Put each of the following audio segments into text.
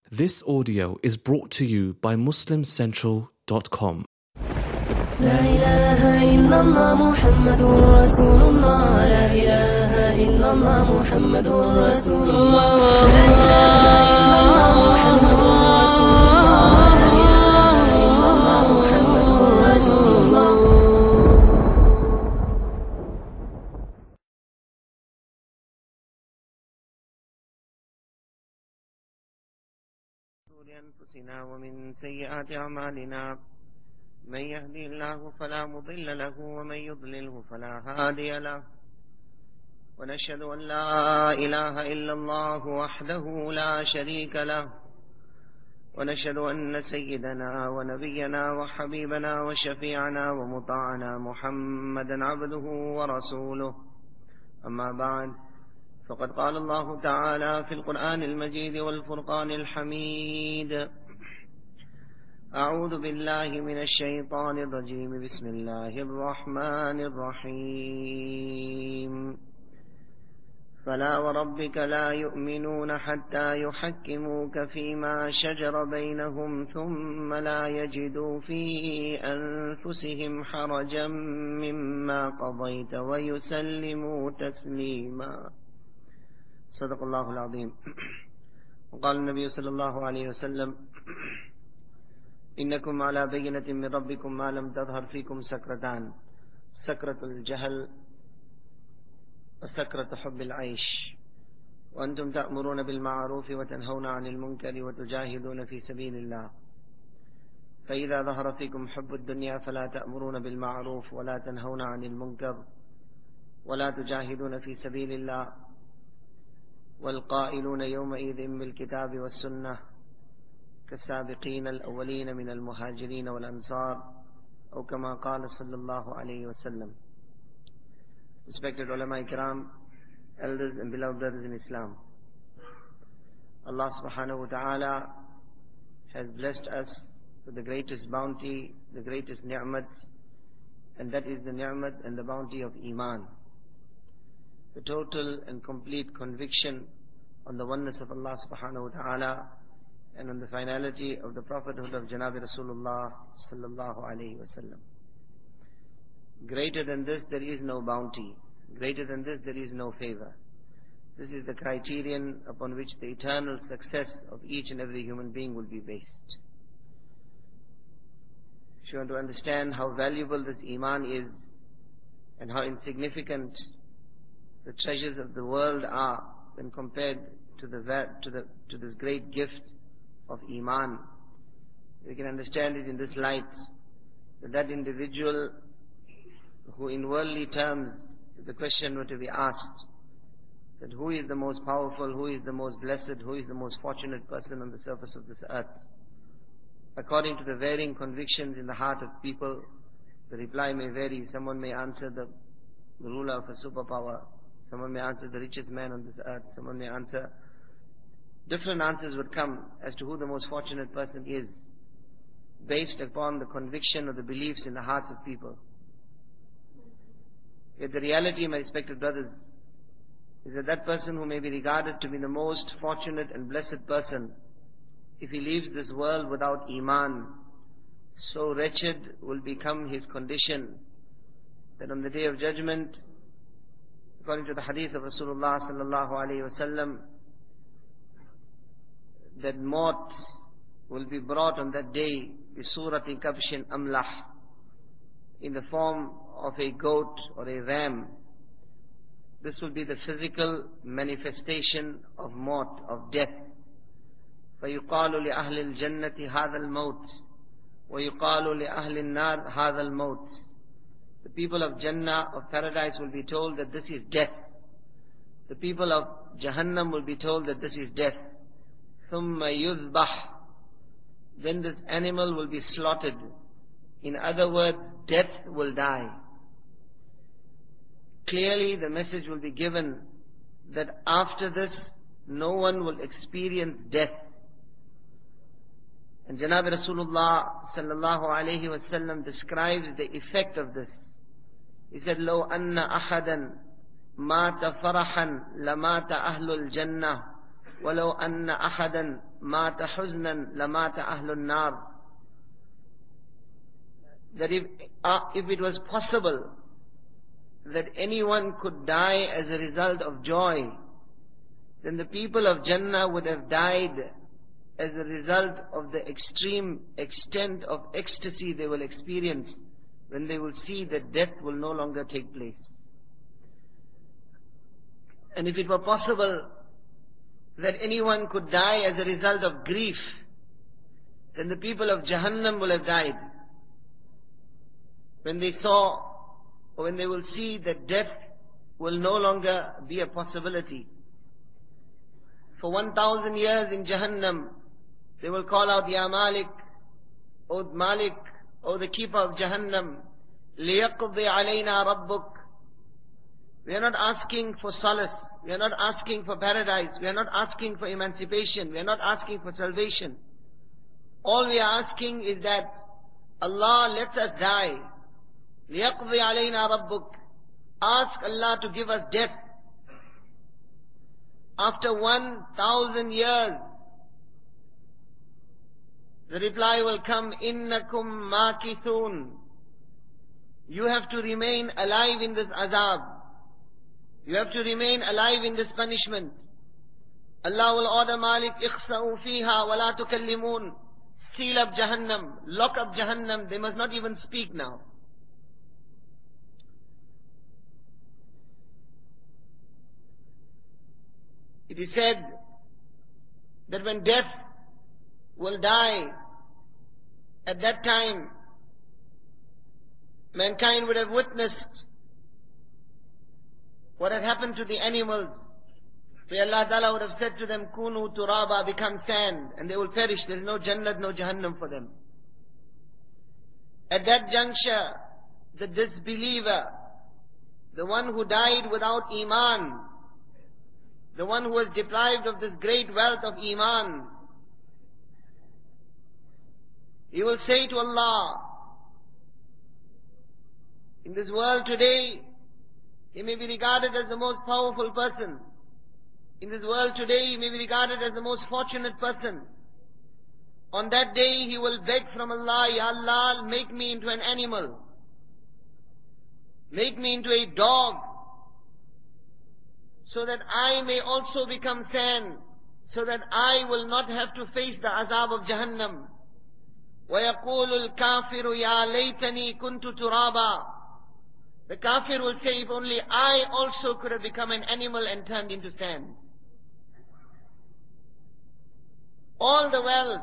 This audio is brought to you by MuslimCentral.com. لا إله إلا الله محمد رسول الله لا إله إلا الله محمد رسول الله لا إله إلا الله محمد رسول الله لا إله إلا الله محمد رسول الله. أنفسنا ومن سيئات أعمالنا من يهدي الله فلا مضل له ومن يضلله فلا هادي له ونشهد أن لا إله إلا الله وحده لا شريك له ونشهد أن سيدنا ونبينا وحبيبنا وشفيعنا ومطاعنا محمدا عبده ورسوله. أما بعد، فقد قال الله تعالى في القرآن المجيد والفرقان الحميد: أعوذ بالله من الشيطان الرجيم، بسم الله الرحمن الرحيم. فلا وربك لا يؤمنون حتى يحكموك فيما شجر بينهم ثم لا يجدوا في أنفسهم حرجا مما قضيت ويسلموا تسليما. صدق الله العظيم. وقال النبي صلى الله عليه وسلم: إنكم على بينة من ربكم ما لم تظهر فيكم سكرتان، سكرة الجهل وسكرة حب العيش، وأنتم تأمرون بالمعروف وتنهون عن المنكر وتجاهدون في سبيل الله. فإذا ظهر فيكم حب الدنيا فلا تأمرون بالمعروف ولا تنهون عن المنكر ولا تجاهدون في سبيل الله. والقائلون يومئذ بالكتاب والسنة كالسابقين الأولين من المهاجرين والأنصار، أو كما قال صلى الله عليه وسلم. Respected ulama ikram, elders and beloved brothers in Islam, Allah subhanahu wa ta'ala has blessed us with the greatest bounty, the greatest ni'mat, and that is the ni'mat and the bounty of Iman, the total and complete conviction on the oneness of Allah subhanahu wa ta'ala and on the finality of the prophethood of Janabi Rasulullah sallallahu alayhi wa sallam. Greater than this there is no bounty. Greater than this there is no favor. This is the criterion upon which the eternal success of each and every human being will be based. If you want to understand how valuable this Iman is and how insignificant the treasures of the world are when compared to this great gift of Iman, we can understand it in this light, that individual who in worldly terms, if the question were to be asked, that who is the most powerful, who is the most blessed, who is the most fortunate person on the surface of this earth, according to the varying convictions in the heart of people, the reply may vary. Someone may answer the ruler of a superpower, someone may answer the richest man on this earth, someone may answer. Different answers would come as to who the most fortunate person is, based upon the conviction or the beliefs in the hearts of people. Yet the reality, my respected brothers, is that that person who may be regarded to be the most fortunate and blessed person, if he leaves this world without Iman, so wretched will become his condition that on the Day of Judgment, according to the hadith of Rasulullah sallallahu alayhi wa sallam, that maut will be brought on that day bi surati kabshin amlah, in the form of a goat or a ram. This will be the physical manifestation of maut, of death. فَيُقَالُ لِأَهْلِ الْجَنَّةِ هَذَا الْمَوْتِ وَيُقَالُ لِأَهْلِ النَّارِ هَذَا الْمَوْتِ. The people of Jannah, of paradise, will be told that this is death. The people of Jahannam will be told that this is death. ثُمَّ يُذْبَحْ. Then this animal will be slaughtered. In other words, death will die. Clearly the message will be given that after this no one will experience death. And Janabi Rasulullah sallallahu alayhi wa sallam describes the effect of this. He said, لو أن أحدا مات فرحا لمات أهل الجنة وَلَوْ أَنَّ أَحَدًا مَاتَ حُزْنًا لَمَاتَ أَهْلُ النَّارِ. That if it was possible that anyone could die as a result of joy, then the people of Jannah would have died as a result of the extreme extent of ecstasy they will experience when they will see that death will no longer take place. And if it were possible that anyone could die as a result of grief, then the people of Jahannam will have died when they saw, or when they will see that death will no longer be a possibility. For 1,000 years in Jahannam, they will call out, Ya Malik, O Malik, O the keeper of Jahannam, لِيَقْضِ عَلَيْنَا رَبُّكَ. We are not asking for solace. We are not asking for paradise. We are not asking for emancipation. We are not asking for salvation. All we are asking is that Allah lets us die. لِيَقْضِ عَلَيْنَا رَبُّكَ. Ask Allah to give us death. After 1,000 years, the reply will come, إِنَّكُمْ مَاكِثُونَ. You have to remain alive in this azab. You have to remain alive in this punishment. Allah will order Malik, اخسأوا فيها ولا تكلمون. Seal up Jahannam, lock up Jahannam. They must not even speak now. It is said that when death will die, at that time, mankind would have witnessed what had happened to the animals. Where Allah Ta'ala would have said to them, Kunu turaba, become sand, and they will perish. There is no Jannat, no Jahannam for them. At that juncture, the disbeliever, the one who died without Iman, the one who was deprived of this great wealth of Iman, he will say to Allah, in this world today, he may be regarded as the most powerful person. In this world today, he may be regarded as the most fortunate person. On that day, he will beg from Allah, Ya Allah, make me into an animal. Make me into a dog, so that I may also become sand, so that I will not have to face the azab of Jahannam. وَيَقُولُ الْكَافِرُ يَا لَيْتَنِي كُنْتُ تُرَابًا. The kafir will say, if only I also could have become an animal and turned into sand. All the wealth,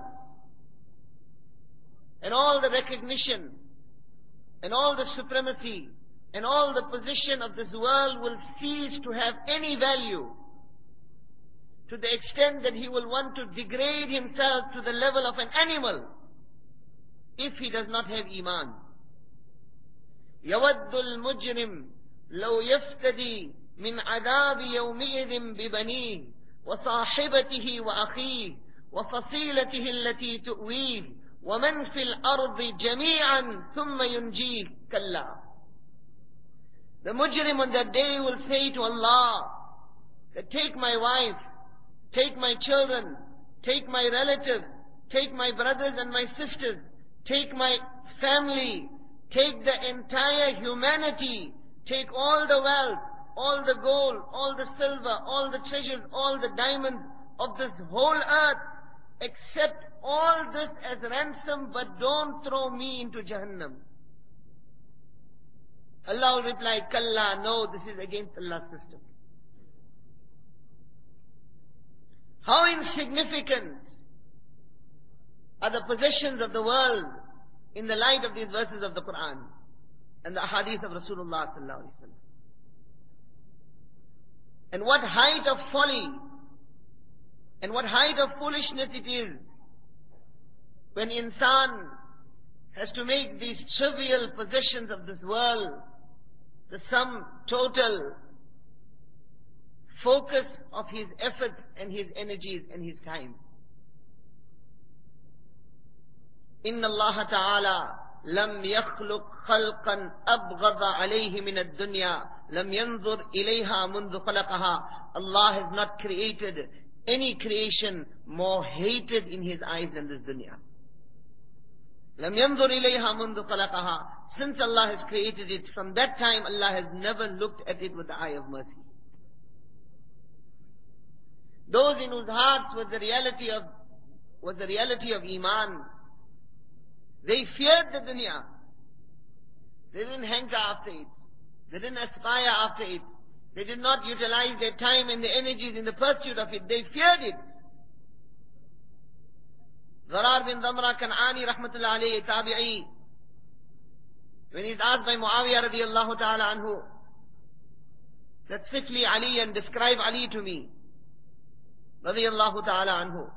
and all the recognition, and all the supremacy, and all the position of this world will cease to have any value, to the extent that he will want to degrade himself to the level of an animal, if he does not have Iman. يَوَدُّ الْمُجْرِمُ لَوْ يَفْتَدِي مِنْ عَذَابِ يَوْمِئِذٍ بِبَنِيهِ وَصَاحِبَتِهِ وَأَخِيهِ وَفَصِيلَتِهِ الَّتِي تُؤْوِيهِ وَمَنْ فِي الْأَرْضِ جَمِيعًا ثُمَّ يُنْجِيهِ كَلَّا. The mujrim on that day will say to Allah, that take my wife, take my children, take my relatives, take my brothers and my sisters, take my family, take the entire humanity, take all the wealth, all the gold, all the silver, all the treasures, all the diamonds of this whole earth, accept all this as ransom, but don't throw me into Jahannam. Allah will reply, Kalla, no, this is against Allah's system. How insignificant are the possessions of the world in the light of these verses of the Quran and the ahadith of Rasulullah sallallahu alaihi wasallam. And what height of folly and what height of foolishness it is when insan has to make these trivial possessions of this world the sum total focus of his efforts and his energies and his time. إن الله تعالى لم يخلق خلقا أبغض عليه من الدنيا لم ينظر إليها منذ خلقها. Allah has not created any creation more hated in His eyes than this dunya. لَمْ يَنْظُرْ إِلَيْهَا مُنْذُ خَلَقَهَا. Since Allah has created it, from that time Allah has never looked at it with the eye of mercy. Those in whose hearts was the reality of Iman, they feared the dunya. They didn't hanker after it. They didn't aspire after it. They did not utilize their time and their energies in the pursuit of it. They feared it. Zarar bin Damra Kan'ani rahmatullah alayhi tabi'i, when he's asked by Muawiyah radiyallahu ta'ala anhu, that sifli Ali and describe Ali to me, radiyallahu ta'ala anhu.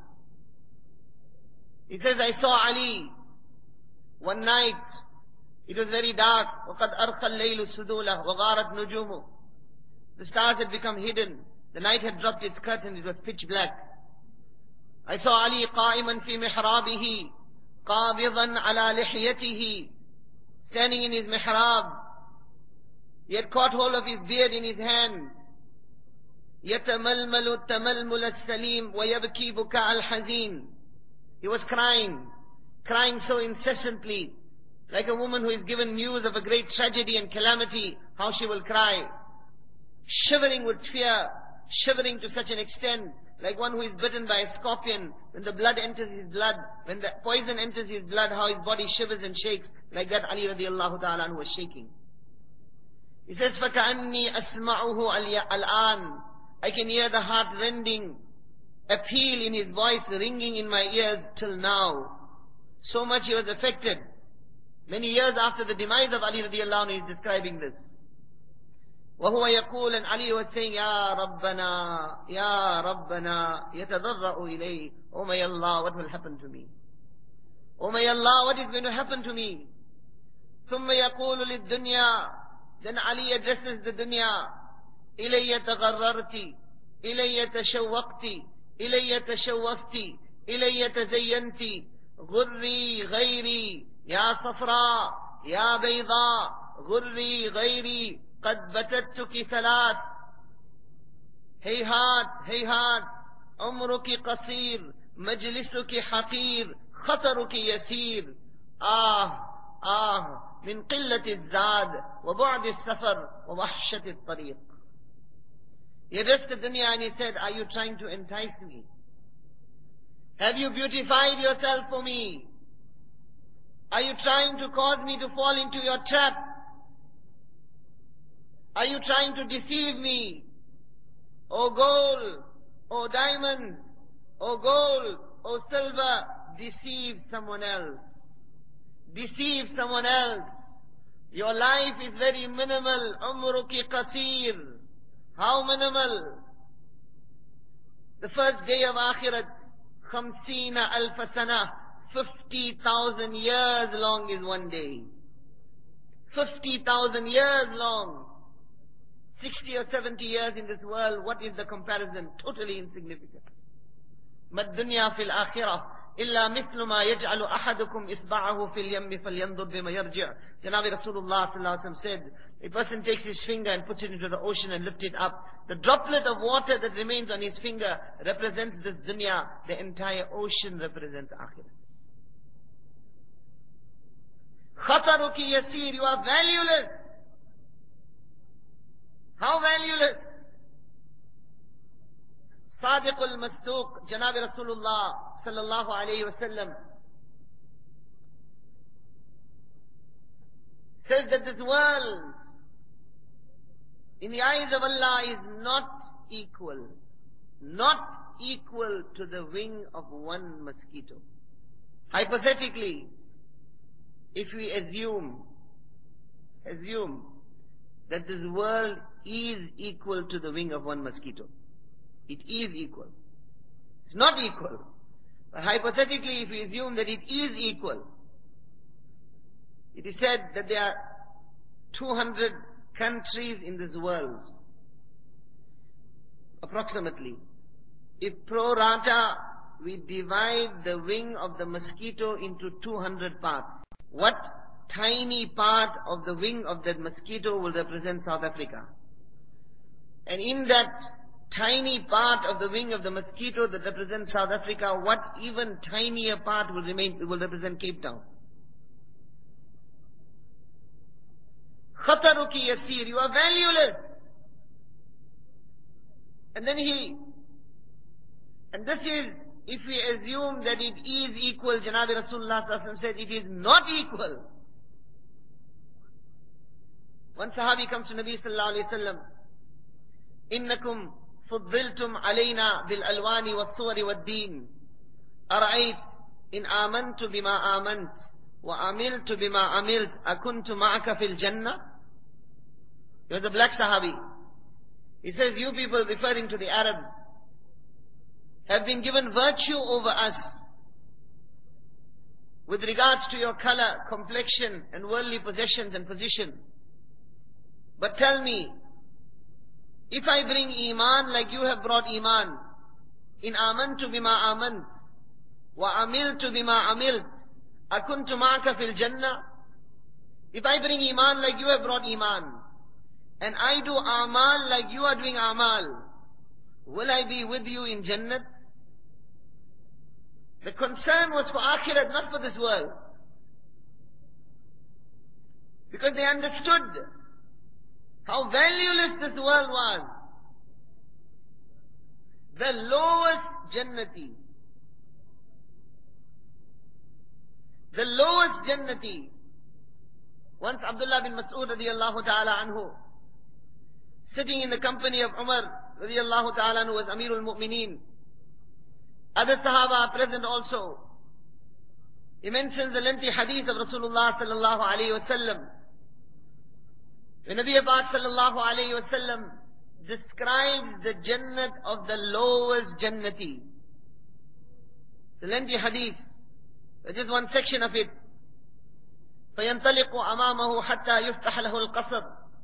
He says, I saw Ali one night. It was very dark. وَقَدْ أَرْخَى اللَّيْلُ السُّدُولَ وَغَارَتْ نُجُومُ. The stars had become hidden. The night had dropped its curtain. It was pitch black. I saw Ali قائما في محرابه قابضا على لحيته, standing in his mihrab. He had caught hold of his beard in his hand. يتململ التململ السليم ويبكي بكاء الحزين. He was crying so incessantly, like a woman who is given news of a great tragedy and calamity, how she will cry, shivering with fear, shivering to such an extent, like one who is bitten by a scorpion. When the blood enters his blood, when the poison enters his blood, how his body shivers and shakes. Like that Ali radiallahu ta'ala anhu was shaking. He says, فَكَأَنِّي أَسْمَعُهُ الْآنِ. I can hear the heart-rending appeal in his voice ringing in my ears till now. So much he was affected. Many years after the demise of Ali radiallahu anhu, he is describing this. وهو يقول, and Ali was saying, يا ربنا يا ربنا يتضرع إليه. Oh my Allah, what will happen to me? Oh my Allah, what is going to happen to me? ثم يقول للدنيا. Then Ali addresses the dunya. إلي تغررت إلي تشوقت إلي تشوفت إلي تزينت غري غيري يا صفراء يا بيضاء غري غيري قد بتتك ثلاث هيهات هيهات عمرك قصير مجلسك حقير خطرك يسير من قلة الزاد وبعد السفر ووحشة الطريق. He addressed the dunya and he said, are you trying to entice me? Have you beautified yourself for me? Are you trying to cause me to fall into your trap? Are you trying to deceive me? O gold, O diamonds, O gold, O silver, deceive someone else. Deceive someone else. Your life is very minimal. Umruki qasir. How minimal? The first day of Akhirat, 50,000 sana, 50,000 years long is one day. 50,000 years long. 60 or 70 years in this world, what is the comparison? Totally insignificant. Mad dunya fil akhirah illa mithlu ma yaj'alu ahadukum isba'ahu fil yammi falyanzur bima yarji'. Janabi Rasulullah sallallahu alaihi wasallam said, a person takes his finger and puts it into the ocean and lifts it up. The droplet of water that remains on his finger represents this dunya. The entire ocean represents akhirah. Khataruki yasir, you are valueless. How valueless? Sadiqul Masduq, Janabi Rasulullah sallallahu alayhi wa sallam, says that this world, in the eyes of Allah, is not equal to the wing of one mosquito. Hypothetically, if we assume that this world is equal to the wing of one mosquito. It is equal. It's not equal. But hypothetically, if we assume that it is equal, it is said that there are 200 countries in this world, approximately. If pro rata, we divide the wing of the mosquito into 200 parts, what tiny part of the wing of that mosquito will represent South Africa? And in that tiny part of the wing of the mosquito that represents South Africa, what even tinier part will represent Cape Town? Khataruki yasir, you are valueless. And this is, if we assume that it is equal, Janabi Rasulullah sallallahu alaihi wasallam said it is not equal. One Sahabi comes to Nabi sallallahu alaihi wasallam, إنكم فضلتم علينا بالألوان والصور والدين أرأيت إن آمنت بما آمنت وعملت بما عملت أكنت معك في الجنة. He was a black Sahabi. He says, you people, referring to the Arabs, have been given virtue over us with regards to your color, complexion and worldly possessions and position. But tell me, if I bring Iman like you have brought Iman, in amantu bima amant, wa amiltu bima amilt, akuntu ma'aka fil jannah. If I bring Iman like you have brought Iman, and I do Amal like you are doing Amal, will I be with you in Jannat? The concern was for Akhirat, not for this world. Because they understood how valueless this world was. The lowest Jannati. The lowest Jannati. Once Abdullah bin Mas'ud radiyallahu ta'ala anhu, sitting in the company of Umar radiyallahu ta'ala anhu, was Amirul Mu'mineen. Other Sahaba are present also. He mentions the lengthy hadith of Rasulullah sallallahu alayhi wa sallam. When Nabi Pak sallallahu alayhi wa sallam describes the Jannat of the lowest Jannati. The lengthy hadith, just one section of it. فَيَنْطَلِقُ أَمَامَهُ حَتَّى يُفْتَحَ لَهُ الْقَصْرُ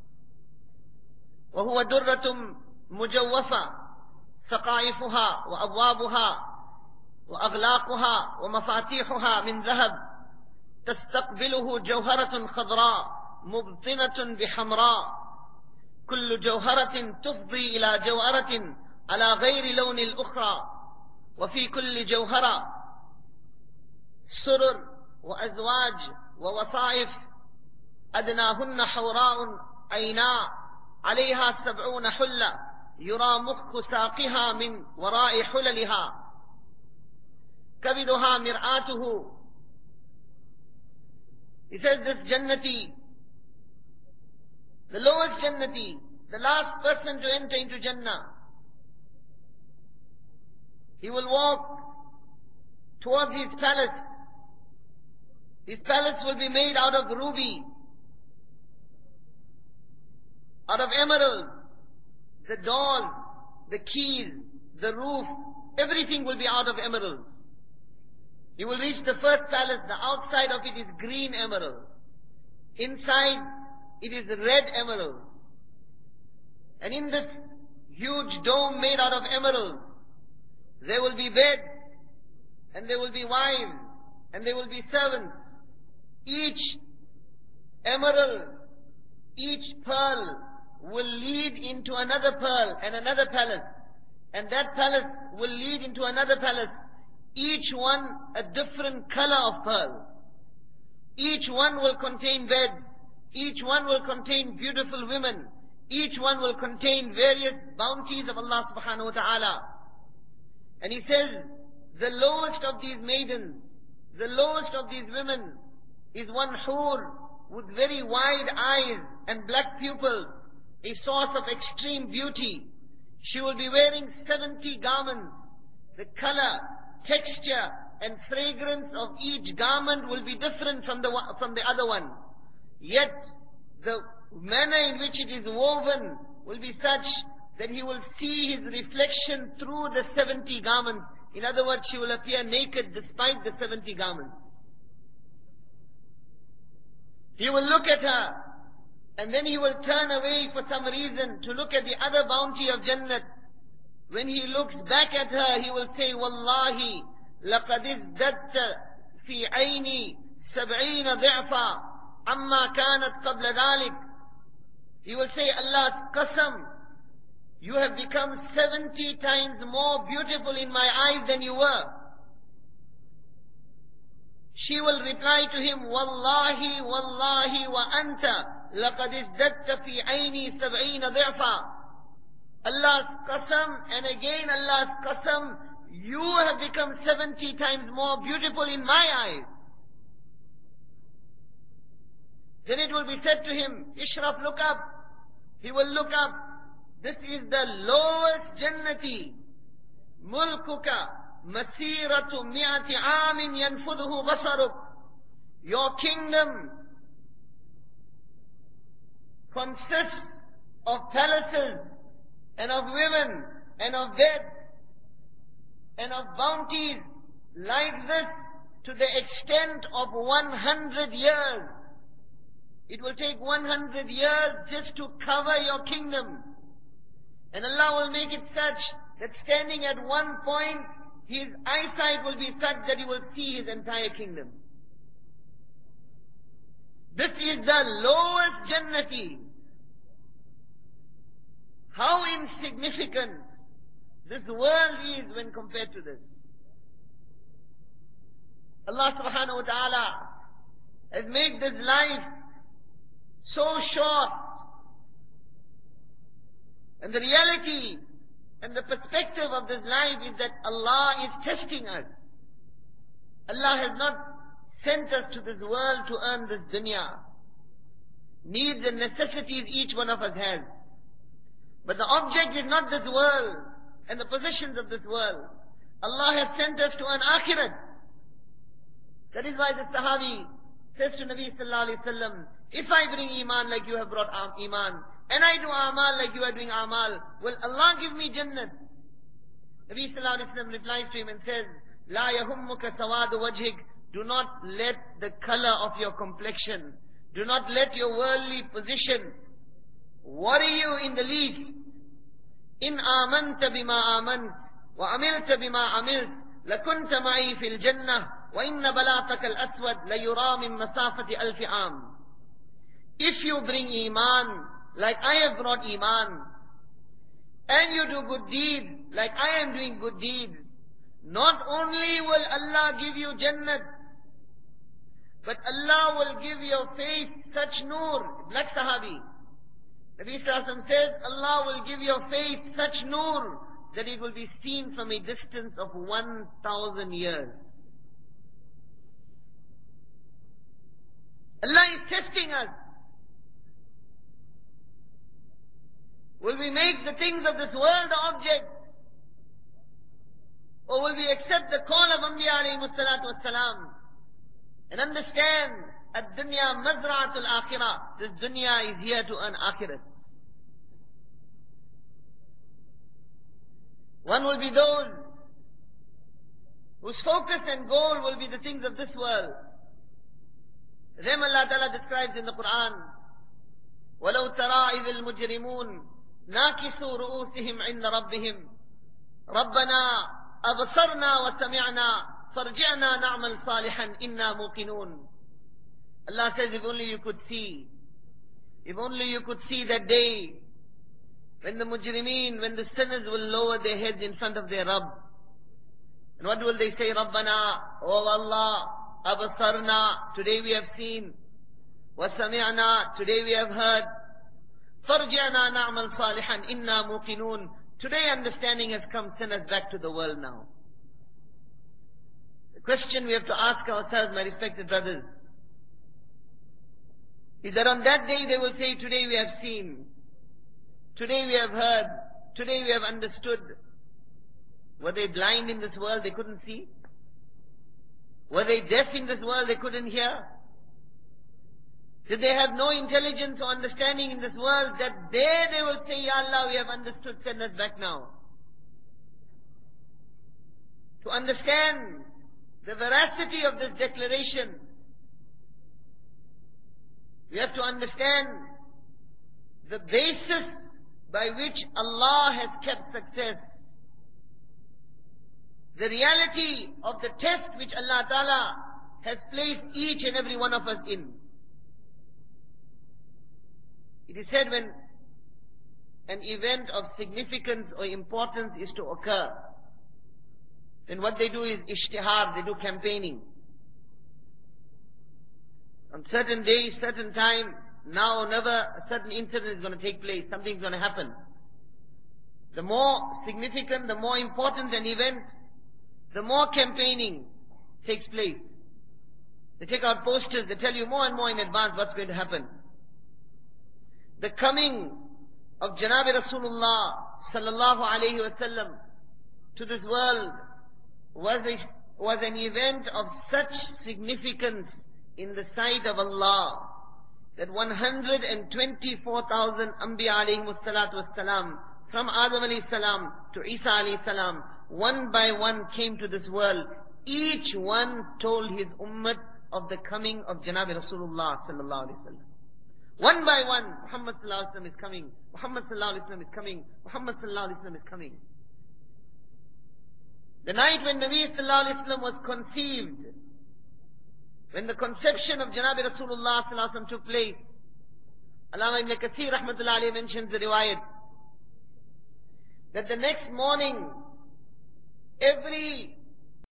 وهو درة مجوفة سقائفها وأبوابها وأغلاقها ومفاتيحها من ذهب تستقبله جوهرة خضراء مبطنة بحمراء كل جوهرة تفضي إلى جوهرة على غير لون الأخرى وفي كل جوهرة سرر وأزواج ووصائف أدناهن حوراء عيناء عليها 70 حلة يرى مخ ساقها من وراء حللها كبدها مرآته. He says this Jannati, the lowest Jannati, the last person to enter into Jannah, he will walk towards his palace. His palace will be made out of ruby, out of emeralds, the doors, the keys, the roof, everything will be out of emeralds. You will reach the first palace, the outside of it is green emerald. Inside it is red emerald. And in this huge dome made out of emeralds, there will be beds, and there will be wives, and there will be servants. Each emerald, each pearl will lead into another pearl and another palace. And that palace will lead into another palace. Each one a different color of pearl. Each one will contain beds. Each one will contain beautiful women. Each one will contain various bounties of Allah subhanahu wa ta'ala. And he says, the lowest of these maidens, the lowest of these women is one hur with very wide eyes and black pupils, a source of extreme beauty. She will be wearing 70 garments. The color, texture and fragrance of each garment will be different from the other one. Yet the manner in which it is woven will be such that he will see his reflection through the 70 garments. In other words, she will appear naked despite the 70 garments. He will look at her, and then he will turn away for some reason to look at the other bounty of Jannat. When he looks back at her, he will say, Wallahi, لَقَدْ ازْدَدْتَ فِي عَيْنِي 70 ضِعْفًا عَمَّا كَانَتْ قَبْلَ ذَلِكَ. He will say, Allah's qasam, you have become 70 times more beautiful in my eyes than you were. She will reply to him, Wallahi, Wallahi wa anta, laqad izdatta fi ayni 70 ضعفا. Allah's qasam, and again Allah's qasam, you have become 70 times more beautiful in my eyes. Then it will be said to him, Ishraf, look up. He will look up. This is the lowest jannati. Mulkuka masiratu mi'ati amin yanfudhu basaruk. Your kingdom consists of palaces and of women and of beds and of bounties like this to the extent of 100 years. It will take 100 years just to cover your kingdom. And Allah will make it such that standing at one point, his eyesight will be such that he will see his entire kingdom. This is the lowest jannati. How insignificant this world is when compared to this. Allah subhanahu wa ta'ala has made this life so short. And the reality and the perspective of this life is that Allah is testing us. Allah has not sent us to this world to earn this dunya. Needs and necessities each one of us has. But the object is not this world and the possessions of this world. Allah has sent us to earn akhirat. That is why the Sahabi says to Nabi sallallahu alayhi wa sallam, if I bring iman like you have brought iman, and I do amal like you are doing amal, will Allah give me jannat? Nabi sallallahu alayhi wa sallam replies to him and says, La yahummuka sawadu wajhik. Do not let the color of your complexion, do not let your worldly position worry you in the least. In amanta bima amant, wa amilta bima amilt, lakunta ma'i fil jannah, wa inna balataka al-aswad la yura min masafati alfi am. If you bring iman like I have brought iman, and you do good deeds like I am doing good deeds, not only will Allah give you jannat, but Allah will give your face such nur. Black Sahabi, Nabi Sallallahu Alaihi Wasallam says, Allah will give your face such nur that it will be seen from a distance of 1,000 years. Allah is testing us. Will we make the things of this world the object? Or will we accept the call of Anbiya alayhi salatu wassalam and understand ad-dunya mazra'atul akhirah? This dunya is here to earn akhirat. One will be those whose focus and goal will be the things of this world. Them Allah Ta'ala describes in the Quran, وَلَوْ تَرَى إِذِ الْمُجْرِمُونَ نَاكِسُوا رُؤُوسِهِمْ عِنْدَ رَبِّهِمْ رَبَّنَا أَبْصَرْنَا وَسَمِعْنَا فَارْجِعْنَا نَعْمَلْ صَالِحًا إِنَّا مُوقِنُونَ. Allah says, if only you could see, if only you could see that day when the mujrimeen, when the sinners will lower their heads in front of their Rabb. And what will they say? Rabbana, oh Allah, abasarna, today we have seen. Wasami'na, today we have heard. Farji'na na'mal salihan, inna muqinun. Today understanding has come, send us back to the world now. The question we have to ask ourselves, my respected brothers, is that on that day they will say, today we have seen, today we have heard, today we have understood. Were they blind in this world, they couldn't see? Were they deaf in this world, they couldn't hear? Did they have no intelligence or understanding in this world that there they will say, Ya Allah, we have understood, send us back now? To understand the veracity of this declaration, we have to understand the basis by which Allah has kept success. The reality of the test which Allah Ta'ala has placed each and every one of us in. It is said when an event of significance or importance is to occur, then what they do is ishtihar, they do campaigning. On certain day, certain time, now or never, a certain incident is going to take place, something's going to happen. The more significant, the more important an event, the more campaigning takes place. They take out posters, they tell you more and more in advance what's going to happen. The coming of Janabi Rasulullah sallallahu alayhi wasallam to this world was an event of such significance in the sight of Allah that 124,000 Anbiya alayhimus salatu wassalam, from Adam alayhi salam to Isa alayhi salam, one by one came to this world. Each one told his ummah of the coming of Janabi Rasulullah sallallahu alayhi wasallam. One by one, Muhammad sallallahu alayhi wasallam is coming, Muhammad sallallahu alayhi wasallam is coming, Muhammad sallallahu alayhi wasallam is coming. The night when Nabi sallallahu alayhi wasallam was conceived, when the conception of Janabi Rasulullah sallallahu alayhi wasallam took place, Allama Ibn Kathir rahmatullahi alayhi mentions the riwayat that the next morning, every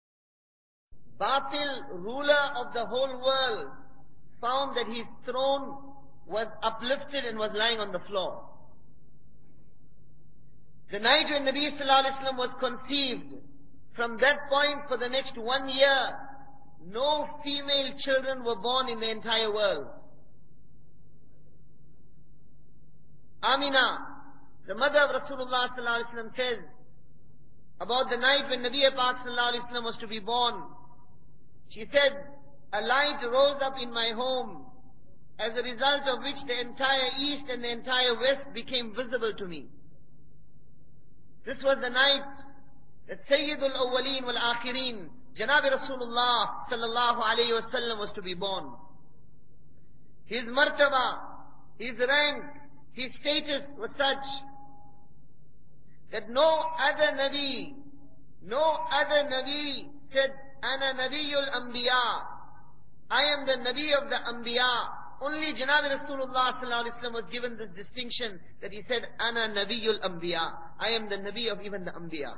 batil ruler of the whole world found that his throne was uplifted and was lying on the floor. The night when Nabi sallallahu alayhi wasallam was conceived, from that point for the next 1 year, no female children were born in the entire world. Amina, the mother of Rasulullah sallallahu alayhi wasallam, says about the night when Nabi Pak sallallahu alayhi wasallam was to be born. She said, a light rose up in my home, as a result of which the entire east and the entire west became visible to me. This was the night that Sayyidul Awwaleen wal Akhirin, Janabi Rasulullah sallallahu alayhi wasallam, was to be born. His martaba, his rank, his status was such that no other Nabi said, Ana Nabiyul Anbiya, I am the Nabi of the Anbiya. Only Janabi Rasulullah sallallahu alayhi wasallam was given this distinction that he said, Ana Nabiyul Anbiya, I am the Nabi of even the Anbiya.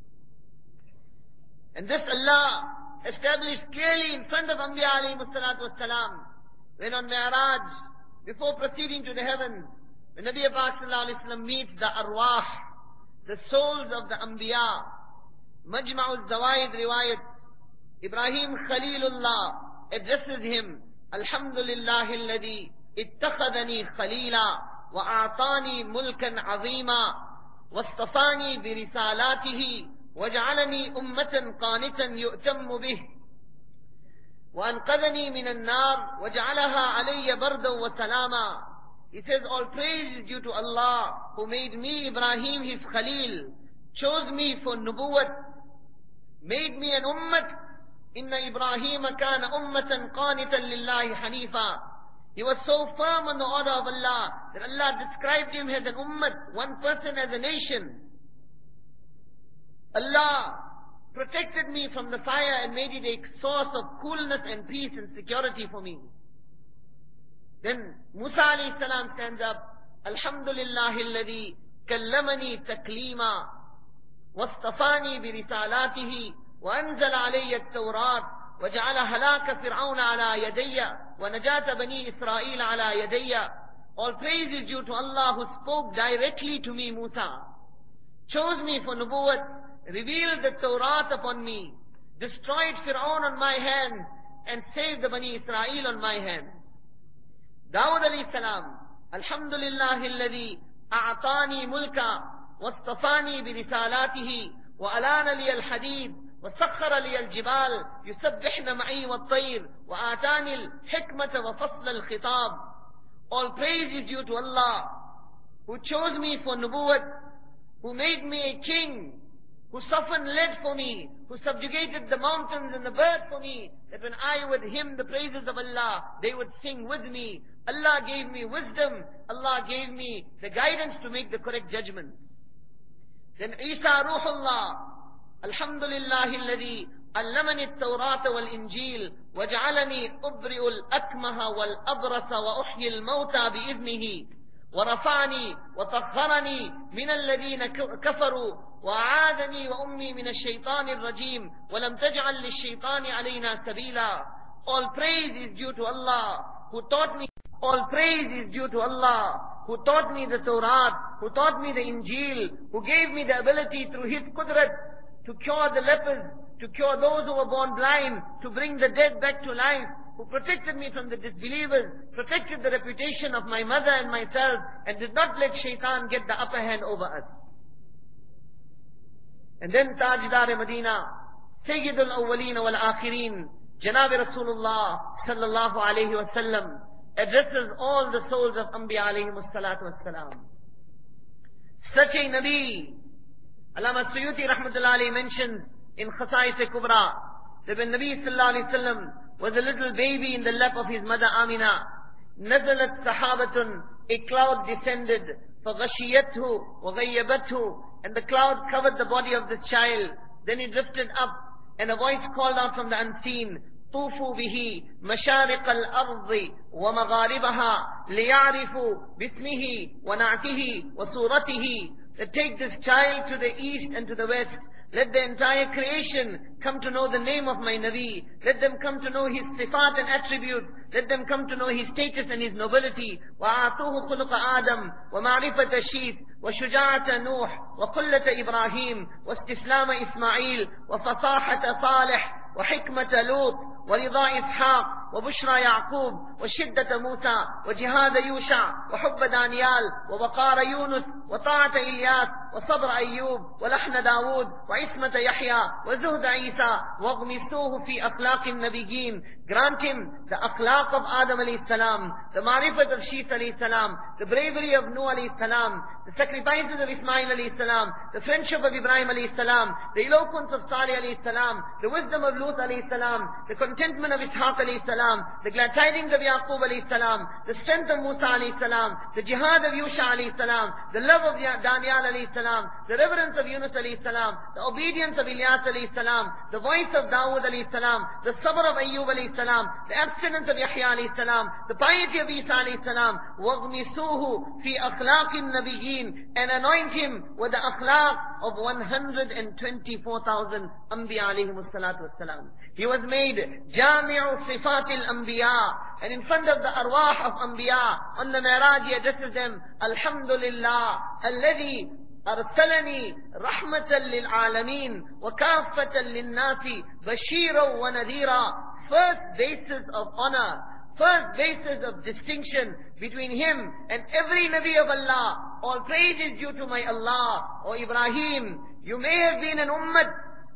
And this Allah established clearly in front of Anbiya alayhi salatu wassalam, when on Mi'raj, before proceeding to the heavens, when Nabi Pak sallallahu alayhi wasallam meets the arwah, the souls of the Anbiya, Majma'ul Zawaid riwayat, Ibrahim Khalilullah addresses him, Alhamdulillahi alladhi ittakhadani khalila wa a'tani mulkan azima wastafani bi risalatihi waj'alani ummatan qanitan yu'tammu bih wa anqadhani min an-nar waj'alaha alayya bardan wa salama. He says, all praise is due to Allah who made me, Ibrahim, his Khalil, chose me for nubuwwat, made me an ummat. Inna Ibrahim kana ummatan qanitan lillahi hanifa. He was so firm on the order of Allah that Allah described him as an ummat, one person as a nation. Allah protected me from the fire and made it a source of coolness and peace and security for me. Then Musa alayhi salam stands up, Alhamdulillahi alladhi kallamani taklima wastafani bi risalatihi وأنزل علي التوراة وجعل هلاك فرعون على يدي ونجاة بني إسرائيل على يدي. All praise is due to Allah who spoke directly to me, Musa, chose me for nubuwwat, revealed the Torah upon me, destroyed Fir'aun on my hands, and saved the Bani Israel on my hands. Dawud alayhi salam, Alhamdulillahi alladhi a'atani mulka wastafani bi risalatihi wa alana li al-hadid وسخر لي الجبال يسبحن معي والطير وآتاني الحكمة وفصل الخطاب. All praise is due to Allah who chose me for nubuwwat, who made me a king, who softened lead for me, who subjugated the mountains and the bird for me, that when I would hymn the praises of Allah, they would sing with me. Allah gave me wisdom, Allah gave me the guidance to make the correct judgments. Then Isa Ruhullah, Alhamdulillahi alladhi allamani at-Tawrata wal-Injil waj'alani ubri'u al-akmaha wal-abrasa wa uhyi al-mawta bi'idhnihi ورفعني وطهرني من الذين كفروا وأعاذني وأمي من الشيطان الرجيم ولم تجعل للشيطان علينا سبيلا. All praise is due to Allah who taught me. All praise is due to Allah who taught me the Torah, who taught me the Injil, who gave me the ability through His Qudrat to cure the lepers, to cure those who were born blind, to bring the dead back to life, who protected me from the disbelievers, protected the reputation of my mother and myself, and did not let shaitan get the upper hand over us. And then Tajdar Medina, Sayyidul Awwaleen wal Akhirin, Janab Rasulullah sallallahu alayhi wa sallam, addresses all the souls of Anbiya alayhi salatu wassalam. Such a Nabi, Allama Suyuti rahmatullahi alayhi mentions in Khasa'is Kubra, that when Nabi sallallahu alayhi wa sallam was a little baby in the lap of his mother Amina, nazalat sahabatun, a cloud descended, فَغَشِيَتْهُ وَغَيَّبَتْهُ, and the cloud covered the body of the child. Then it drifted up, and a voice called out from the unseen, طُوفُوا بِهِ مَشَارِقَ الْأَرْضِ وَمَغَارِبَهَا لِيَعْرِفُوا بِاسْمِهِ وَنَعْتِهِ وَصُورَتِهِ, that take this child to the east and to the west. Let the entire creation come to know the name of my Nabi. Let them come to know his sifat and attributes. Let them come to know his status and his nobility. وَآتُوهُ خُلُقَ آدَمْ وَمَعْرِفَةَ شِيث وَشُجَاعَةَ نُوح وَقُلَّةَ إِبْرَاهِيم وَاسْتِسْلَامَ إِسْمَعِيل وَفَصَاحَةَ صَالِح وحكمة لوط ورضا إسحاق وبشرى يعقوب وشدة موسى وجهاد يوشع وحب دانيال ووقار يونس وطاعة إلياس وصبر أيوب ولحن داود وعصمة يحيى وزهد عيسى واغمسوه في أخلاق النبيين. Grant him the akhlaq of Adam alayhi salam, the marifat of Shis alayhi salam, the bravery of Nuh alayhi salam, the sacrifices of Ismail alayhi salam, the friendship of Ibrahim alayhi salam, the eloquence of Salih alayhi salam, the wisdom of Lut alayhi salam, the contentment of Ishaq alayhi salam, the glad tidings of Yaqub alayhi salam, the strength of Musa alayhi salam, the jihad of Yusha alayhi salam, the love of Daniel alayhi salam, the reverence of Yunus alayhi salam, the obedience of Ilyas alayhi salam, the voice of Dawood alayhi salam, the sabr of Ayyub alayhi salam, the abstinence of Yahya alayhi salam, the piety of Isa alayhi salam, وَغْمِسُوهُ فِي أَخْلَاقِ النَّبِيِّينَ, and anoint him with the akhlaq of 124,000 Anbiya alayhi salatu wassalam. He was made Jami'u Sifatil Anbiya, and in front of the arwah of Anbiya, on the Mi'raj he addresses them, Alhamdulillah, alladhi أرسلني رحمة للعالمين وكافة للناس بشيرا ونذيرا. First basis of honor, first basis of distinction between him and every Nabi of Allah. All praise is due to my Allah. O Ibrahim, you may have been an ummah.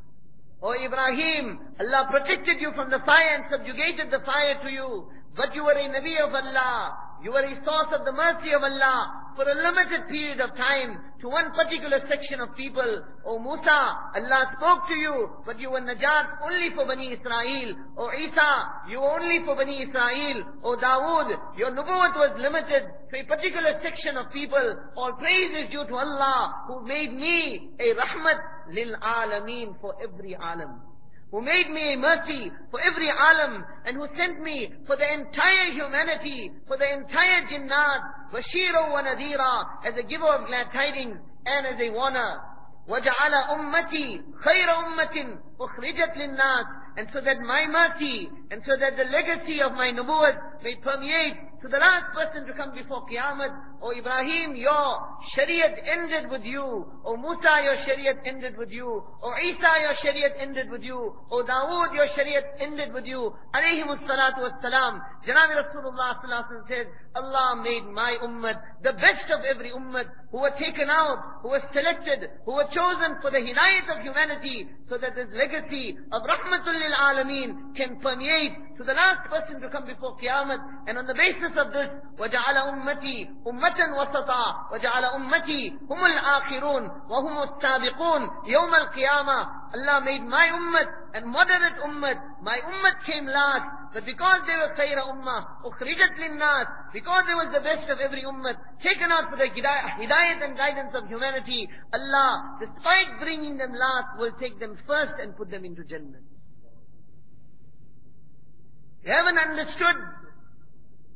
O Ibrahim, Allah protected you from the fire and subjugated the fire to you. But you were a Nabi of Allah. You were a source of the mercy of Allah for a limited period of time to one particular section of people. O Musa, Allah spoke to you, but you were Najat only for Bani Israel. O Isa, you were only for Bani Israel. O Dawood, your nubuwwat was limited to a particular section of people. All praise is due to Allah who made me a rahmat lil alameen, for every alam. Who made me a mercy for every alam, and who sent me for the entire humanity, for the entire jinnat, Bashira wa Nadira, as a giver of glad tidings and as a warner. وَجَعَلَ أُمَّتِي خَيْرَ أُمَّةٍ أُخْرِجَتْ لِلنَّاسِ, and so that my mercy, and so that the legacy of my nubuwwat may permeate to the last person to come before Qiyamah. O Ibrahim, your shariat ended with you. O Musa, your shariat ended with you. O Isa, your shariat ended with you. O Dawood, your shariat ended with you. Alayhimus salatu wassalam. Janabi Rasulullah sallallahu alaihi wasallam says, Allah made my ummah the best of every ummah, who were taken out, who were selected, who were chosen for the hidayat of humanity, so that this legacy of rahmatul lil alameen can permeate to the last person to come before Qiyamah. And on the basis of this, وَجَعَلَ أُمَّتِي أُمَّةً وَسَطًا وَجَعَلَ أُمَّتِي هُمُ الْآخِرُونَ وَهُمُ السَّابِقُونَ يَوْمَ الْقِيَامَةِ. Allah made my ummah and moderate ummah. My ummah came last, but because they were khayra ummah, ukhrijat linnas, because they was the best of every ummah, taken out for the hidayat and guidance of humanity, Allah, despite bringing them last, will take them first and put them into Jannah. They haven't understood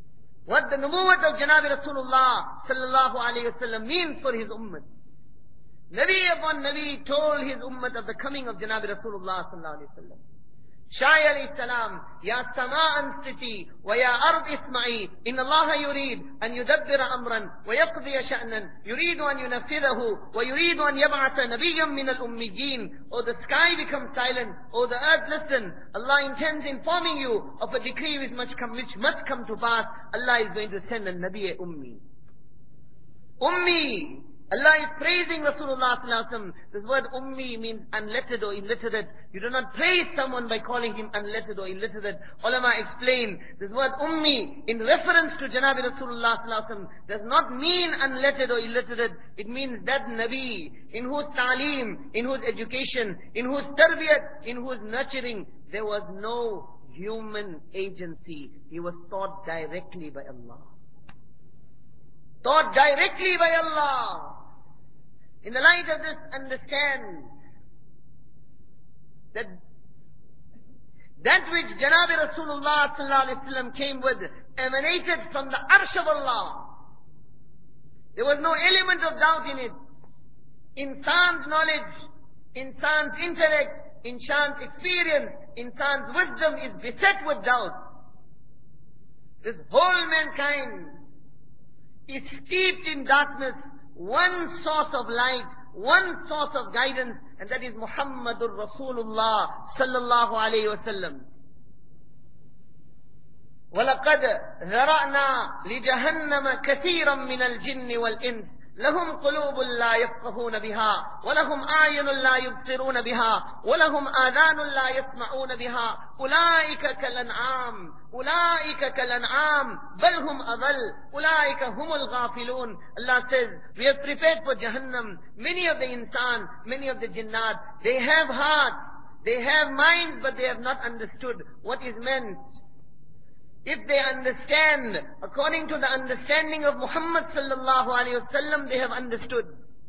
what the nubuwwat of Janabi Rasulullah sallallahu alayhi wasallam means for his ummah. Nabi upon Nabi told his ummah of the coming of Janabi Rasulullah sallallahu alayhi wasallam. Shai alayhi salam, Ya sama'an siti, wa ya ard isma'i, inna Allah yurid an yudabbira amran, wa yaqdiya sha'nan, yuridu an yunafidhahu, wa yuridu an yab'atha nabiyyam min al-ummiyyin. Oh, the sky becomes silent, oh, the earth listen. Allah intends informing you of a decree which must come to pass. Allah is going to send a Nabi Ummi. Ummi. Allah is praising Rasulullah sallallahu alaihi wasallam. This word ummi means unlettered or illiterate. You do not praise someone by calling him unlettered or illiterate. Ulama explain, this word ummi in reference to Janabi Rasulullah sallallahu alaihi wasallam does not mean unlettered or illiterate. It means that Nabi in whose ta'aleem, in whose education, in whose tarbiyat, in whose nurturing, there was no human agency. He was taught directly by Allah. Taught directly by Allah. In the light of this, understand that which Janabi Rasulullah sallallahu alaihi wasallam came with emanated from the arsh of Allah. There was no element of doubt in it. Insan's knowledge, insan's intellect, insan's experience, insan's wisdom is beset with doubt. This whole mankind is steeped in darkness. One source of light, one source of guidance, and that is Muhammadur Rasulullah sallallahu alayhi wa sallam. وَلَقَدْ ذَرَعْنَا لِجَهَنَّمَ كَثِيرًا مِنَ الْجِنِّ وَالْإِنسِ لهم قلوب لا يفقهون بها ولهم أعين لا يبصرون بها ولهم آذان لا يسمعون بها أولئك كالأنعام بل هم أضل أولئك هم الغافلون. Allah says, we have prepared for Jahannam many of the insan, many of the jinnat. They have hearts, they have minds, but they have not understood what is meant. If they understand according to the understanding of Muhammad sallallahu alaihi wasallam, they have understood.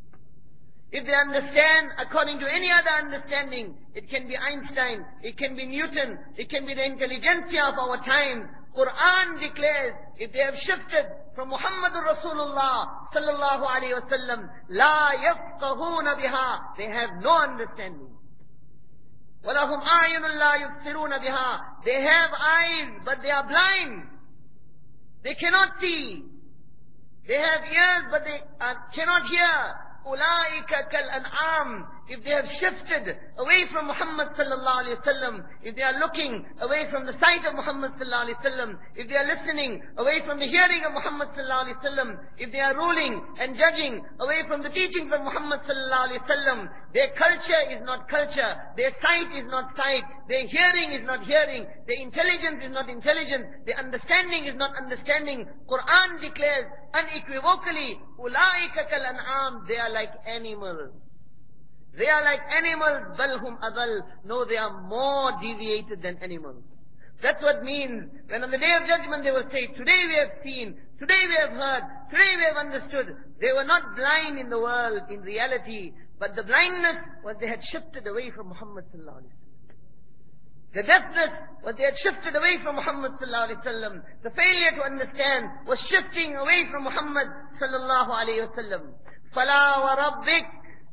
If they understand according to any other understanding, it can be Einstein, it can be Newton, it can be the intelligentsia of our times. Quran declares, if they have shifted from Muhammadur Rasulullah sallallahu alaihi wasallam, la yafqahuna biha, they have no understanding. وَلَهُمْ أَعْيُنٌ لَا يُبْصِرُونَ بِهَا. They have eyes, but they are blind. They cannot see. They have ears, but they cannot hear. أُولَٰئِكَ كَالْأَنْعَامِ. If they have shifted away from Muhammad sallallahu alayhi wa sallam, if they are looking away from the sight of Muhammad sallallahu alayhi wa sallam, if they are listening away from the hearing of Muhammad sallallahu alayhi wa sallam, if they are ruling and judging away from the teachings of Muhammad sallallahu alayhi wa sallam, their culture is not culture, their sight is not sight, their hearing is not hearing, their intelligence is not intelligence, their understanding is not understanding. Quran declares unequivocally, أُولَٰئِكَ كَالْأَنْعَامِ. They are like animals. They are like animals, balhum adal. No, they are more deviated than animals. That's what means when on the day of judgment they will say, today we have seen, today we have heard, today we have understood. They were not blind in the world, in reality, but the blindness was they had shifted away from Muhammad sallallahu alaihi wasallam. The deafness was they had shifted away from Muhammad sallallahu alaihi wasallam. The failure to understand was shifting away from Muhammad sallallahu alaihi wasallam. Fala wa rabbik.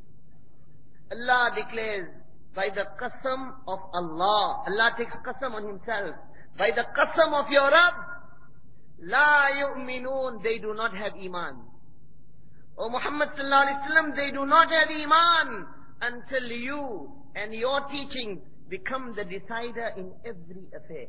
Allah declares, by the qasam of Allah. Allah takes qasam on himself. By the qasam of your Rabb, la yu'minun, they do not have iman. O Muhammad sallallahu alaihi wasallam, they do not have iman until you and your teachings become the decider in every affair.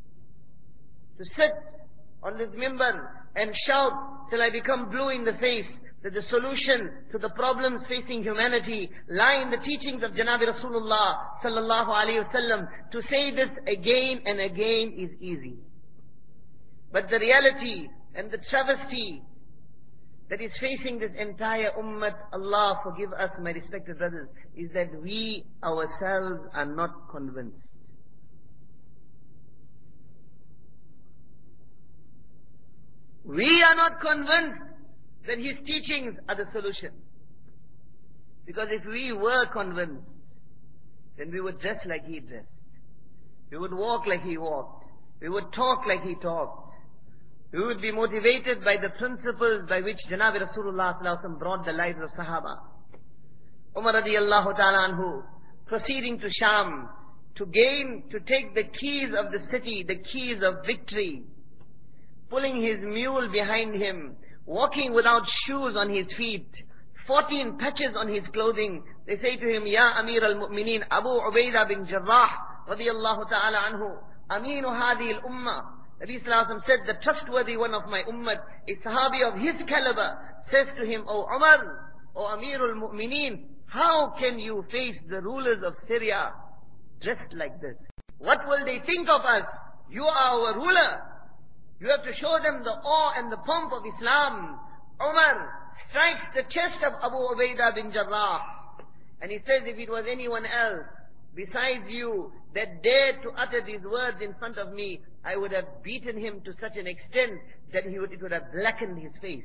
To sit on this minbar and shout till I become blue in the face, that the solution to the problems facing humanity lie in the teachings of Janabi Rasulullah sallallahu alayhi wasallam. To say this again and again is easy. But the reality and the travesty that is facing this entire ummah, Allah forgive us, my respected brothers, is that we ourselves are not convinced. We are not convinced that his teachings are the solution. Because if we were convinced, then we would dress like he dressed. We would walk like he walked. We would talk like he talked. We would be motivated by the principles by which Janabi Rasulullah sallallahu alaihi wasallam brought the lives of Sahaba. Umar radiyallahu ta'ala anhu, proceeding to Sham, to take the keys of the city, the keys of victory, pulling his mule behind him, walking without shoes on his feet, 14 patches on his clothing. They say to him, Ya Amir al-Mu'mineen, Abu Ubaidah bin Jarrah, radiyallahu ta'ala anhu, Aminu hadhi al-Ummah. Nabi sallallahu alaihi wasallam said, the trustworthy one of my ummah, a sahabi of his caliber, says to him, O Umar, O Amir al-Mu'mineen, how can you face the rulers of Syria dressed like this? What will they think of us? You are our ruler. You have to show them the awe and the pomp of Islam. Umar strikes the chest of Abu Ubaidah bin Jarrah. And he says, if it was anyone else besides you that dared to utter these words in front of me, I would have beaten him to such an extent that it would have blackened his face.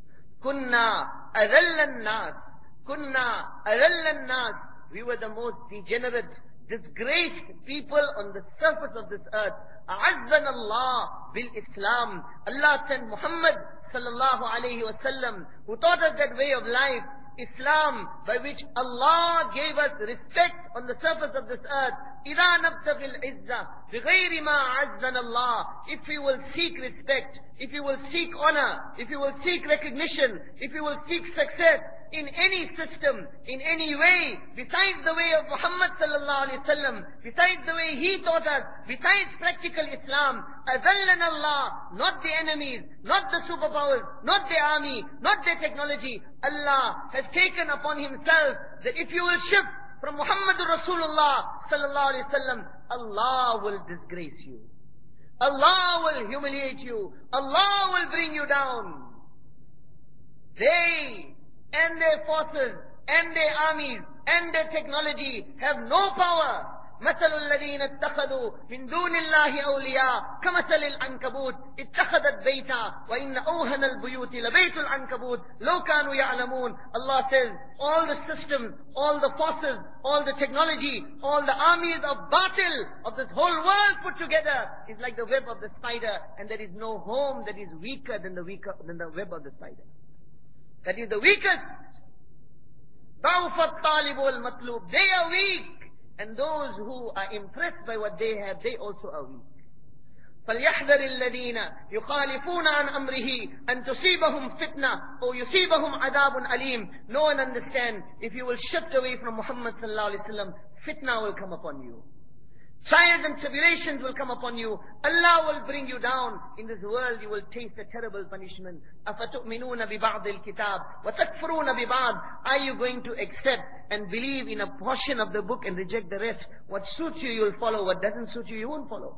Kunna adallan nas. Kunna adallan nas. We were the most degenerate, disgraced people on the surface of this earth. A'azzana Allah bil Islam. Allah sent Muhammad sallallahu alayhi wasallam, who taught us that way of life, Islam, by which Allah gave us respect on the surface of this earth. إِذَا نَبْتَغِي الْعِزَّةِ بِغَيْرِ مَا عَزَّنَ اللَّهِ. If we will seek respect, if we will seek honor, if we will seek recognition, if we will seek success in any system, in any way, besides the way of Muhammad sallallahu alayhi wasallam, besides the way he taught us, besides practical Islam, أَذَلَّنَ اللَّهِ, not the enemies, not the superpowers, not the army, not their technology. Allah has taken upon himself that if you will shift from Muhammadur Rasulullah sallallahu alayhi wasallam, Allah will disgrace you. Allah will humiliate you. Allah will bring you down. They and their forces and their armies and their technology have no power. مثل الذين اتخذوا من دون الله أولياء كمثل العنكبوت اتخذت بيتا وإن أوهن البيوت لبيت العنكبوت لو كانوا يعلمون. Allah says, all the systems, all the forces, all the technology, all the armies of batil of this whole world put together is like the web of the spider, and there is no home that is weaker than the web of the spider. That is the weakest. ضعف الطالب والمطلوب. They are weak. And those who are impressed by what they have, they also are weak. فَلْيَحْذَرِ الَّذِينَ يُخَالِفُونَ عَنْ أَمْرِهِ أَن تُصِيبَهُمْ فِتْنَةٌ أَوْ يُصِيبَهُمْ عَذَابٌ أَلِيمٌ. Know and understand, if you will shift away from Muhammad sallallahu alayhi wa sallam, fitna will come upon you. Trials and tribulations will come upon you. Allah will bring you down. In this world you will taste a terrible punishment. أَفَتُؤْمِنُونَ بِبَعْضِ الْكِتَابِ وَتَكْفُرُونَ بِبَعْضِ. Are you going to accept and believe in a portion of the book and reject the rest? What suits you, you will follow. What doesn't suit you, you won't follow.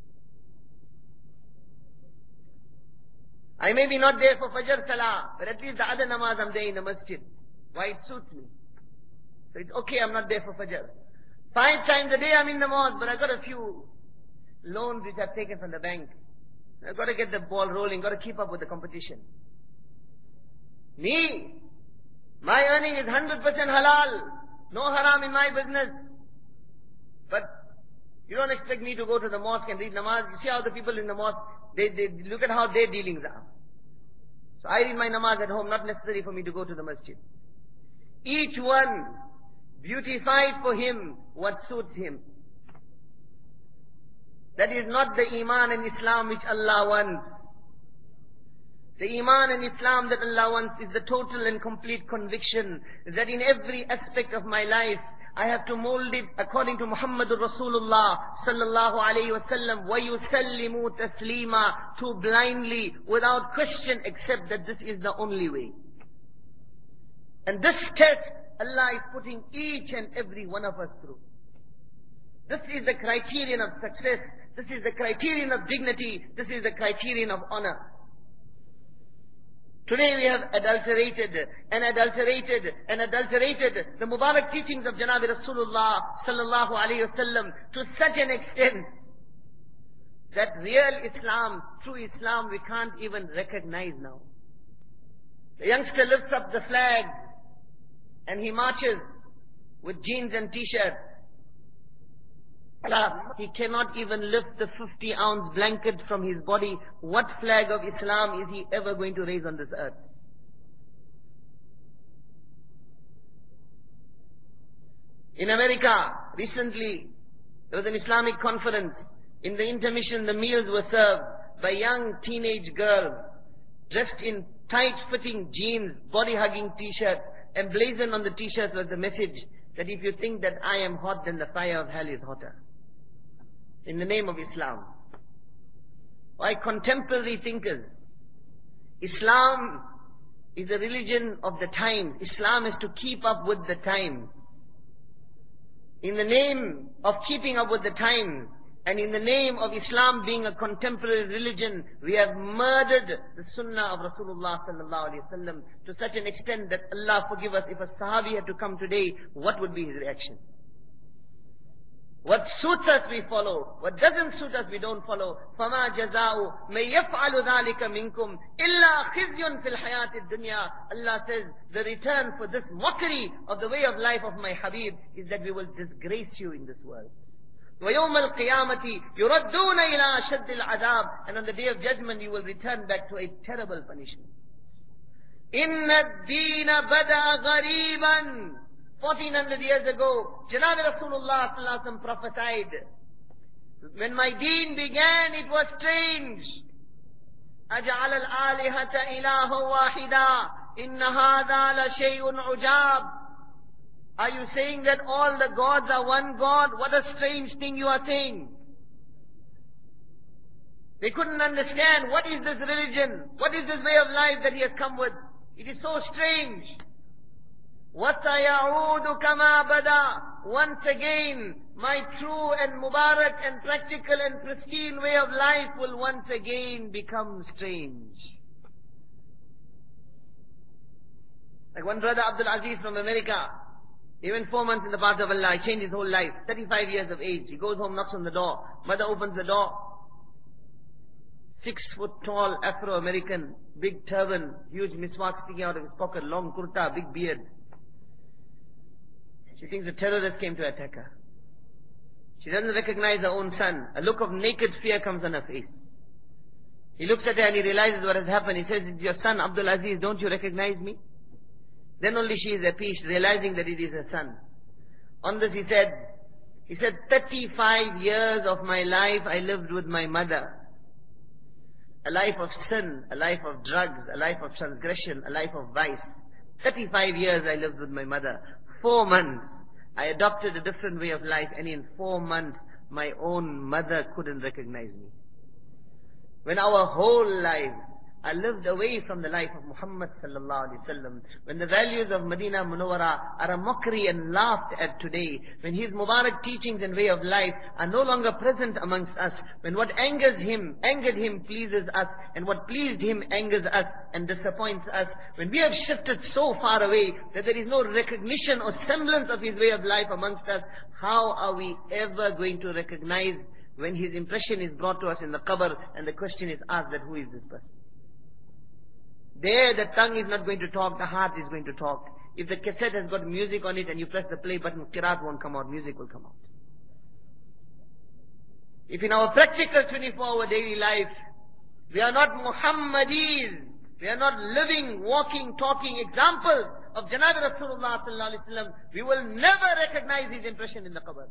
I may be not there for Fajr Salah, but at least the other namaz I'm there in the masjid. Why? It suits me. So it's okay, I'm not there for Fajr. 5 times a day I'm in the mosque, but I've got a few loans which I've taken from the bank. I've got to get the ball rolling, got to keep up with the competition. Me, my earning is 100% halal. No haram in my business. But you don't expect me to go to the mosque and read namaz. You see how the people in the mosque, they look at how their dealings are. So I read my namaz at home, not necessary for me to go to the masjid. Each one beautified for him what suits him. That is not the Iman and Islam which Allah wants. The Iman and Islam that Allah wants is the total and complete conviction that in every aspect of my life I have to mold it according to Muhammadur Rasulullah sallallahu alayhi wa sallam, وَيُسَلِّمُوا تَسْلِيمًا, to blindly, without question, accept that this is the only way. And this test Allah is putting each and every one of us through. This is the criterion of success. This is the criterion of dignity. This is the criterion of honor. Today we have adulterated the Mubarak teachings of Janabi Rasulullah sallallahu alayhi wa sallam to such an extent that real Islam, true Islam, we can't even recognize now. The youngster lifts up the flag and he marches with jeans and t-shirts. He cannot even lift the 50-ounce blanket from his body. What flag of Islam is he ever going to raise on this earth? In America, recently, there was an Islamic conference. In the intermission, the meals were served by young teenage girls, dressed in tight-fitting jeans, body-hugging t-shirts. Emblazoned on the t-shirts was the message that if you think that I am hot, then the fire of hell is hotter. In the name of Islam. Why contemporary thinkers? Islam is a religion of the times. Islam is to keep up with the times. In the name of keeping up with the times, and in the name of Islam being a contemporary religion, we have murdered the sunnah of Rasulullah sallallahu alaihi wasallam to such an extent that Allah forgive us, if a sahabi had to come today, what would be his reaction? What suits us we follow, what doesn't suit us we don't follow. فَمَا جَزَاءُ مَنْ يَفْعَلُ ذَلِكَ مِنْكُمْ إِلَّا خِزْيٌ فِي الْحَيَاةِ الدُّنْيَا. Allah says, the return for this mockery of the way of life of my Habib is that we will disgrace you in this world. وَيَوْمَ الْقِيَامَةِ يُرَدُّونَ إِلَىٰ أَشَدِّ الْعَذَابِ. And on the day of judgment you will return back to a terrible punishment. إِنَّ الدِّينَ بَدَأَ غَرِيبًا. 1400 years ago, Janab Rasulullah sallallahu alaihi wasallam prophesied, when my deen began, it was strange. أَجَعَلَ الْآلِهَةَ إِلَهًا وَاحِدًا إِنَّ هَذَا لَشَيْءٌ عُجَابٌ. Are you saying that all the gods are one God? What a strange thing you are saying. They couldn't understand, what is this religion? What is this way of life that he has come with? It is so strange. وَسَيَعُودُ كَمَا بَدَى. Once again, my true and Mubarak and practical and pristine way of life will once again become strange. Like one brother, Abdul Aziz from America, he went 4 months in the path of Allah. He changed his whole life. 35 years of age. He goes home, knocks on the door. Mother opens the door. 6 foot tall Afro-American, big turban, huge miswak sticking out of his pocket, long kurta, big beard. She thinks a terrorist came to attack her. She doesn't recognize her own son. A look of naked fear comes on her face. He looks at her and he realizes what has happened. He says, "It's your son, Abdul Aziz, don't you recognize me?" Then only she is appeased, realizing that it is her son. On this he said, 35 years of my life I lived with my mother. A life of sin, a life of drugs, a life of transgression, a life of vice. 35 years I lived with my mother. 4 months, I adopted a different way of life, and in 4 months, my own mother couldn't recognize me. When our whole lives are lived away from the life of Muhammad sallallahu alaihi wasallam, when the values of Medina Munawwara are a mockery and laughed at today, when his Mubarak teachings and way of life are no longer present amongst us, when what angered him pleases us, and what pleased him angers us and disappoints us, when we have shifted so far away that there is no recognition or semblance of his way of life amongst us, how are we ever going to recognize when his impression is brought to us in the qabr and the question is asked that who is this person? There the tongue is not going to talk, the heart is going to talk. If the cassette has got music on it and you press the play button, qiraat won't come out, music will come out. If in our practical 24-hour daily life, we are not Muhammadis, we are not living, walking, talking examples of Janab Rasulullah sallallahu alaihi wasallam, we will never recognize his impression in the qabr.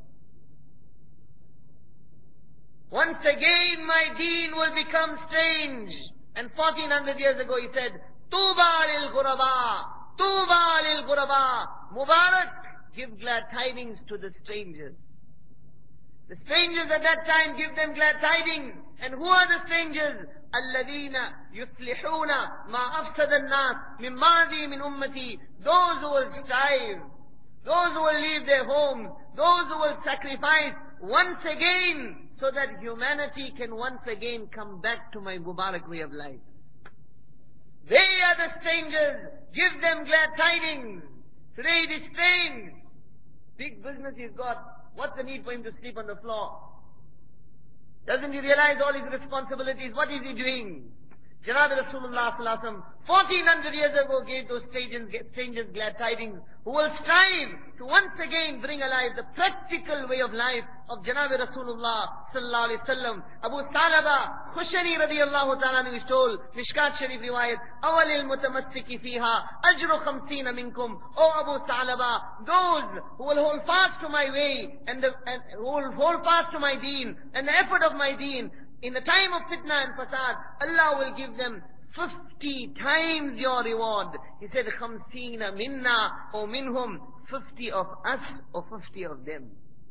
Once again my deen will become strange. And 1400 years ago he said, Tuba lil ghuraba, Tuba lil ghuraba, Mubarak, give glad tidings to the strangers. The strangers at that time, give them glad tidings. And who are the strangers? Alladhina yuslihuna ma afsada an-nas min madhi min ummati. Those who will strive, those who will leave their homes, those who will sacrifice once again, so that humanity can once again come back to my Mubarak way of life. They are the strangers. Give them glad tidings. Today it is strange. Big business he's got. What's the need for him to sleep on the floor? Doesn't he realize all his responsibilities? What is he doing? Janab Rasulullah sallallahu alaihi wasallam 1400 years ago gave those strangers glad tidings, who will strive to once again bring alive the practical way of life of Janab Rasulullah sallallahu alaihi wasallam. Abu Salaba Khushani radiyallahu ta'ala is told, Mishkat Sharif riwayat, awalil mutamassiki fiha ajru 50 minkum. O Abu Salaba, those who will hold fast to my way and who will hold fast to my deen and the effort of my deen, in the time of fitna and fasad, Allah will give them 50 times your reward. He said, Khamsina minna, or minhum, 50 of us or 50 of them.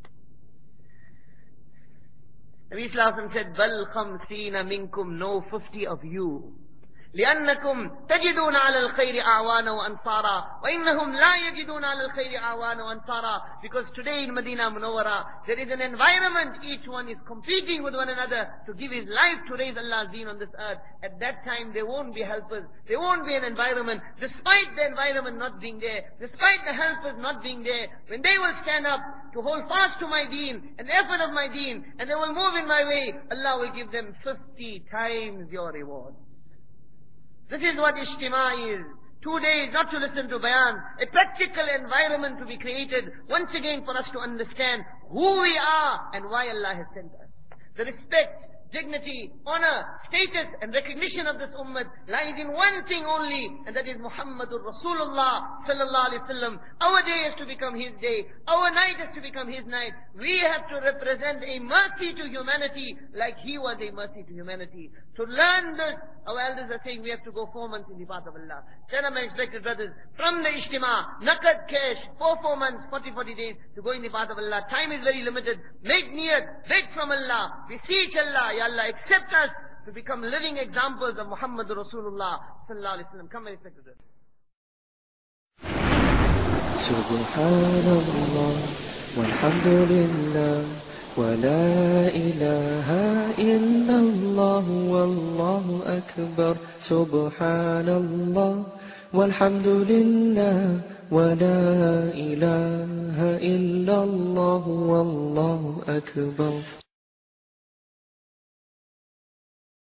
Nabi Sallallahu Alaihi Wasallam said, Bal khamsina minkum, no, 50 of you. لأنكم تجدون على الخير أعوانا وأنصارا وإنهم لا يجدون على الخير أعوانا وأنصارا. Because today in Medina Munawwara there is an environment, each one is competing with one another to give his life to raise Allah's deen on this earth. At that time there won't be helpers, there won't be an environment. Despite the environment not being there, despite the helpers not being there, when they will stand up to hold fast to my deen and the effort of my deen, and they will move in my way, Allah will give them 50 times your reward. This is what Ijtima is. 2 days not to listen to bayan, a practical environment to be created once again for us to understand who we are and why Allah has sent us. The respect, dignity, honor, status and recognition of this ummah lies in one thing only, and that is Muhammadur Rasulullah sallallahu alaihi wasallam. Our day is to become his day, our night is to become his night. We have to represent a mercy to humanity like he was a mercy to humanity. To learn this, our elders are saying we have to go 4 months in the path of Allah. Said my respected brothers, from the Ijtima, Naqad cash, 4 months, 40 days to go in the path of Allah. Time is very limited. Make niyat, beg from Allah, beseech Allah, Ya Allah, accept us to become living examples of Muhammad Rasulullah sallallahu alaihi wasallam. Come, my respected brothers. Subhanallah, walhamdulillah, wa la ilaha illallah, wallahu akbar. Subhanallah, walhamdulillah, wa la ilaha illallah, wallahu akbar.